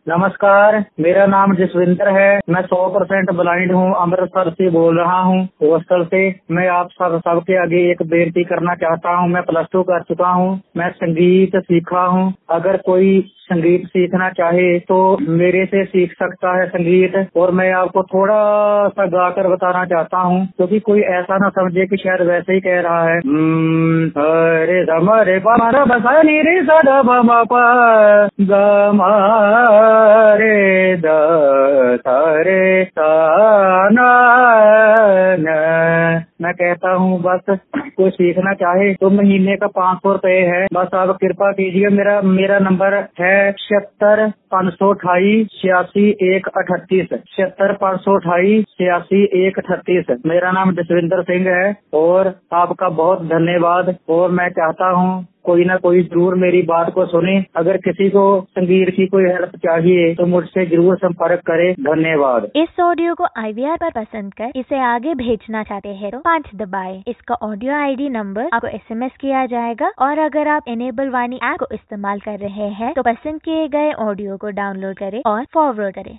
नमस्कार, मेरा नाम जसविंदर है। मैं 100% ब्लाइंड हूँ। अमृतसर से बोल रहा हूँ, हॉस्टल से। मैं आप सबके आगे एक बेनती करना चाहता हूँ। मैं +2 कर चुका हूँ। मैं संगीत सीखा हूँ। अगर कोई संगीत सीखना चाहे तो मेरे से सीख सकता है संगीत। और मैं आपको थोड़ा सा गाकर बताना चाहता हूँ, क्योंकि कोई ऐसा ना समझे कि शायद वैसे ही कह रहा है। रे ध रे प म ध प स नि रे स ध प म प ग म रे द सा रे सा ना न। मैं कहता हूँ बस कोई सीखना चाहे तो महीने का 500 रुपए है। बस आप कृपा कीजिए। मेरा नंबर है 76 528 86 1 38 76 528 86 1 38। मेरा नाम जसविंदर सिंह है और आपका बहुत धन्यवाद। और मैं चाहता हूँ कोई ना कोई जरूर मेरी बात को सुने। अगर किसी को संगीत की कोई हेल्प चाहिए तो मुझसे जरूर संपर्क करे। धन्यवाद। इस ऑडियो को IVR पर पसंद कर इसे आगे भेजना चाहते हैं तो 5 दबाएं। इसका ऑडियो ID नंबर आपको SMS किया जाएगा। और अगर आप इनेबल वाणी ऐप को इस्तेमाल कर रहे हैं तो पसंद किए गए ऑडियो को डाउनलोड करें और फॉरवर्ड करें।